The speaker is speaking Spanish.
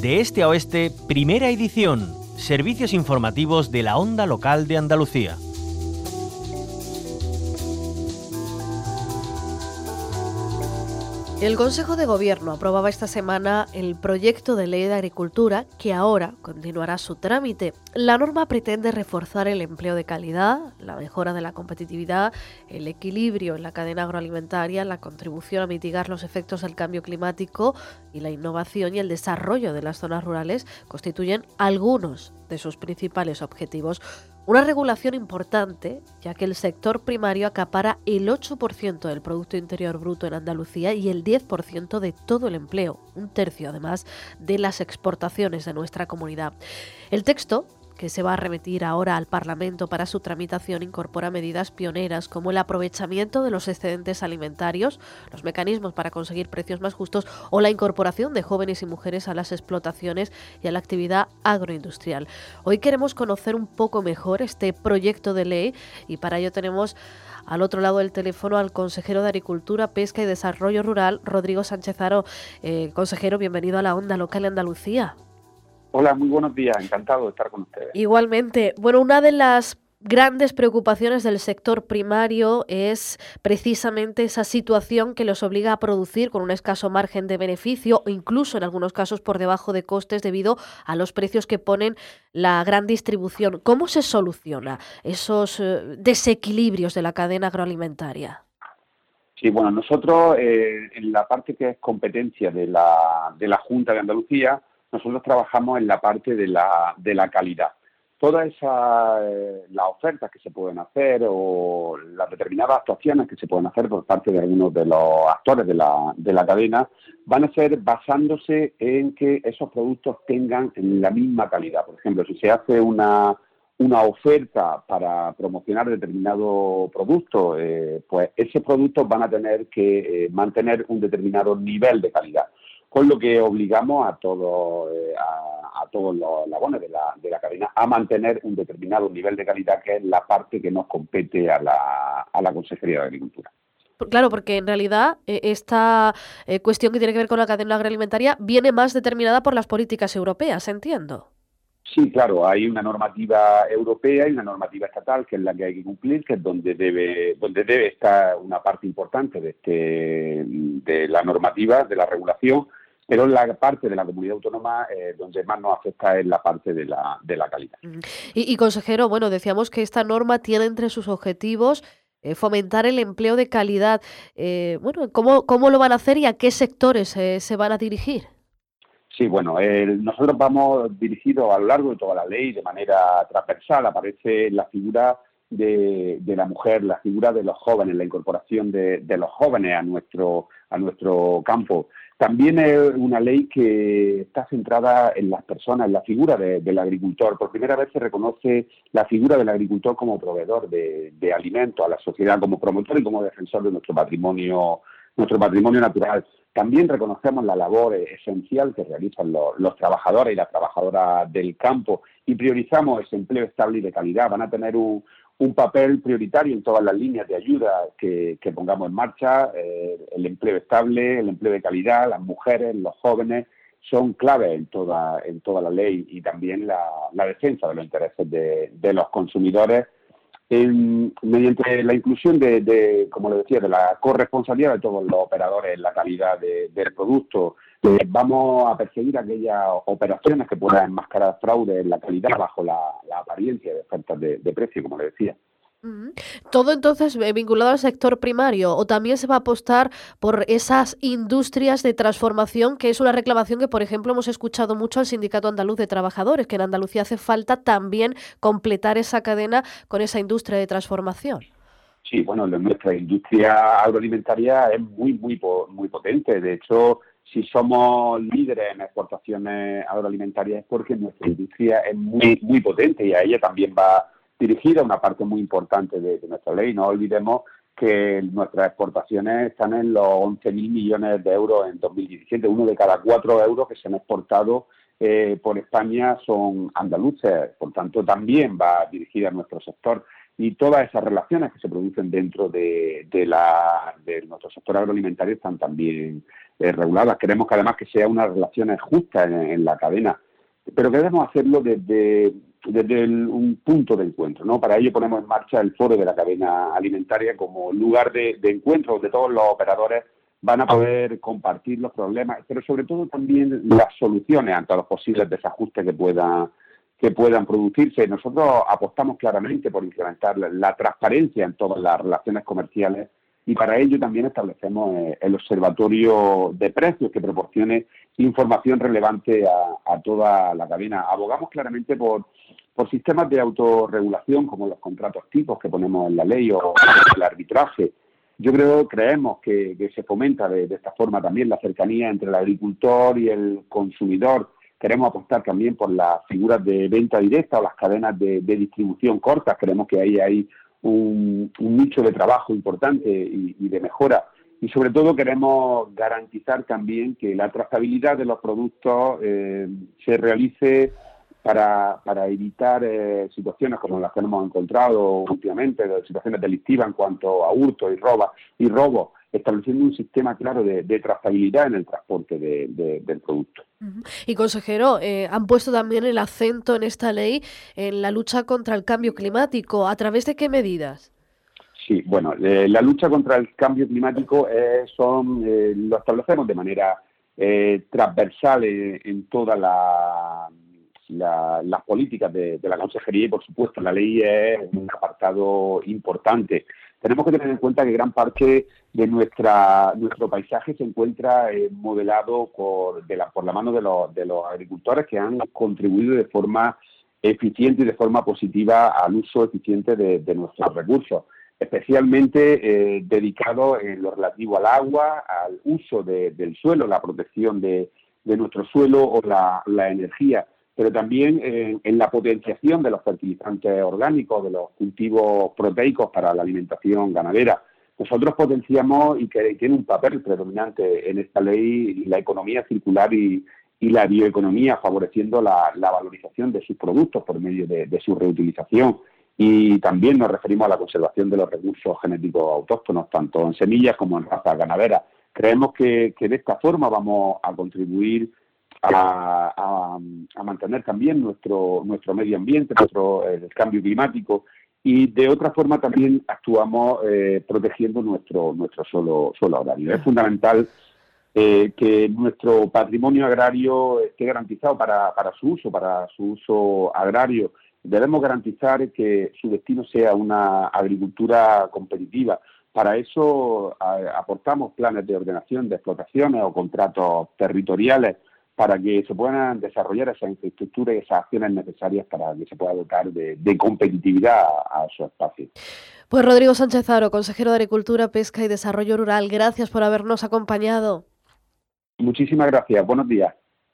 De este a oeste, primera edición. Servicios informativos de la Onda Local de Andalucía. El Consejo de Gobierno aprobaba esta semana el proyecto de ley de agricultura que ahora continuará su trámite. La norma pretende reforzar el empleo de calidad, la mejora de la competitividad, el equilibrio en la cadena agroalimentaria, la contribución a mitigar los efectos del cambio climático y la innovación y el desarrollo de las zonas rurales constituyen algunos de sus principales objetivos. Una regulación importante, ya que el sector primario acapara el 8% del Producto Interior Bruto en Andalucía y el 10% de todo el empleo, un tercio además de las exportaciones de nuestra comunidad. El texto, que se va a remitir ahora al Parlamento para su tramitación, incorpora medidas pioneras como el aprovechamiento de los excedentes alimentarios, los mecanismos para conseguir precios más justos o la incorporación de jóvenes y mujeres a las explotaciones y a la actividad agroindustrial. Hoy queremos conocer un poco mejor este proyecto de ley y para ello tenemos al otro lado del teléfono al consejero de Agricultura, Pesca y Desarrollo Rural, Rodrigo Sánchez Haro. Consejero, bienvenido a la Onda Local de Andalucía. Hola, muy buenos días, encantado de estar con ustedes. Igualmente. Bueno, una de las grandes preocupaciones del sector primario es precisamente esa situación que los obliga a producir con un escaso margen de beneficio o incluso en algunos casos por debajo de costes debido a los precios que ponen la gran distribución. ¿Cómo se soluciona esos desequilibrios de la cadena agroalimentaria? Sí, bueno, nosotros en la parte que es competencia de la Junta de Andalucía, nosotros trabajamos en la parte de la calidad. Todas esas las ofertas que se pueden hacer o las determinadas actuaciones que se pueden hacer por parte de algunos de los actores de la cadena van a ser basándose en que esos productos tengan la misma calidad. Por ejemplo, si se hace una oferta para promocionar determinado producto, pues esos productos van a tener que mantener un determinado nivel de calidad. Con lo que obligamos a todos los eslabones de la cadena a mantener un determinado nivel de calidad, que es la parte que nos compete a la Consejería de Agricultura. Claro, porque en realidad esta cuestión que tiene que ver con la cadena agroalimentaria viene más determinada por las políticas europeas, entiendo. Sí, claro, hay una normativa europea y una normativa estatal que es la que hay que cumplir, que es donde debe estar una parte importante de la normativa, de la regulación, pero la parte de la comunidad autónoma donde más nos afecta es la parte de la calidad. Y consejero, bueno, decíamos que esta norma tiene entre sus objetivos fomentar el empleo de calidad. Bueno, ¿cómo lo van a hacer y a qué sectores se van a dirigir? Sí, bueno, nosotros vamos dirigidos a lo largo de toda la ley de manera transversal. Aparece la figura de la mujer, la figura de los jóvenes, la incorporación de los jóvenes a nuestro campo. También es una ley que está centrada en las personas, en la figura del agricultor. Por primera vez se reconoce la figura del agricultor como proveedor de alimentos a la sociedad, como promotor y como defensor de nuestro patrimonio natural. También reconocemos la labor esencial que realizan los trabajadores y las trabajadoras del campo y priorizamos ese empleo estable y de calidad. Van a tener un papel prioritario en todas las líneas de ayuda que pongamos en marcha. El empleo estable, el empleo de calidad, las mujeres, los jóvenes son claves en toda la ley y también la defensa de los intereses de los consumidores mediante la inclusión como le decía, de la corresponsabilidad de todos los operadores en la calidad del producto. Vamos a perseguir aquellas operaciones que puedan enmascarar fraude en la calidad bajo la apariencia de ofertas de precio, como le decía. Todo entonces vinculado al sector primario, o también se va a apostar por esas industrias de transformación, que es una reclamación que, por ejemplo, hemos escuchado mucho al Sindicato Andaluz de Trabajadores, que en Andalucía hace falta también completar esa cadena con esa industria de transformación. Sí, bueno, nuestra industria agroalimentaria es muy potente. De hecho, si somos líderes en exportaciones agroalimentarias es porque nuestra industria es muy potente y a ella también va dirigida una parte muy importante de nuestra ley. No olvidemos que nuestras exportaciones están en los 11.000 millones de euros en 2017. 1 de cada 4 euros que se han exportado por España son andaluces. Por tanto, también va dirigida a nuestro sector. y todas esas relaciones que se producen dentro de nuestro sector agroalimentario están también reguladas. Queremos que además que sea unas relaciones justas en la cadena, pero queremos hacerlo desde un punto de encuentro, ¿no? Para ello ponemos en marcha el Foro de la Cadena Alimentaria como lugar de encuentro donde todos los operadores van a poder compartir los problemas, pero sobre todo también las soluciones ante los posibles desajustes que puedan producirse. Nosotros apostamos claramente por incrementar la transparencia en todas las relaciones comerciales y para ello también establecemos el observatorio de precios que proporcione información relevante a toda la cadena. Abogamos claramente por sistemas de autorregulación como los contratos tipos que ponemos en la ley o el arbitraje. Creemos que se fomenta de esta forma también la cercanía entre el agricultor y el consumidor. Queremos apostar también por las figuras de venta directa o las cadenas de distribución cortas. Creemos que ahí hay un nicho de trabajo importante y de mejora. Y sobre todo queremos garantizar también que la trazabilidad de los productos se realice para evitar situaciones como las que hemos encontrado últimamente, situaciones delictivas en cuanto a hurto y robo, estableciendo un sistema claro de trazabilidad en el transporte del producto. Y consejero, han puesto también el acento en esta ley en la lucha contra el cambio climático. ¿A través de qué medidas? Sí, bueno, la lucha contra el cambio climático lo establecemos de manera transversal en todas las políticas de la Consejería y, por supuesto, la ley es un apartado importante. Tenemos que tener en cuenta que gran parte de nuestro paisaje se encuentra modelado por la mano de los agricultores que han contribuido de forma eficiente y de forma positiva al uso eficiente de nuestros recursos, especialmente dedicado en lo relativo al agua, al uso del suelo, la protección de nuestro suelo o la energía, pero también en la potenciación de los fertilizantes orgánicos, de los cultivos proteicos para la alimentación ganadera. Nosotros potenciamos y que tiene un papel predominante en esta ley la economía circular y la bioeconomía, favoreciendo la valorización de sus productos por medio de su reutilización. Y también nos referimos a la conservación de los recursos genéticos autóctonos, tanto en semillas como en razas ganaderas. Creemos que de esta forma vamos a contribuir a mantener también nuestro medio ambiente, el cambio climático, y de otra forma también actuamos protegiendo nuestro suelo agrario. Es fundamental que nuestro patrimonio agrario esté garantizado para su uso agrario. Debemos garantizar que su destino sea una agricultura competitiva. Para eso aportamos planes de ordenación de explotaciones o contratos territoriales para que se puedan desarrollar esas infraestructuras y esas acciones necesarias para que se pueda dotar de competitividad a esos espacios. Pues Rodrigo Sánchez Haro, consejero de Agricultura, Pesca y Desarrollo Rural, gracias por habernos acompañado. Muchísimas gracias. Buenos días.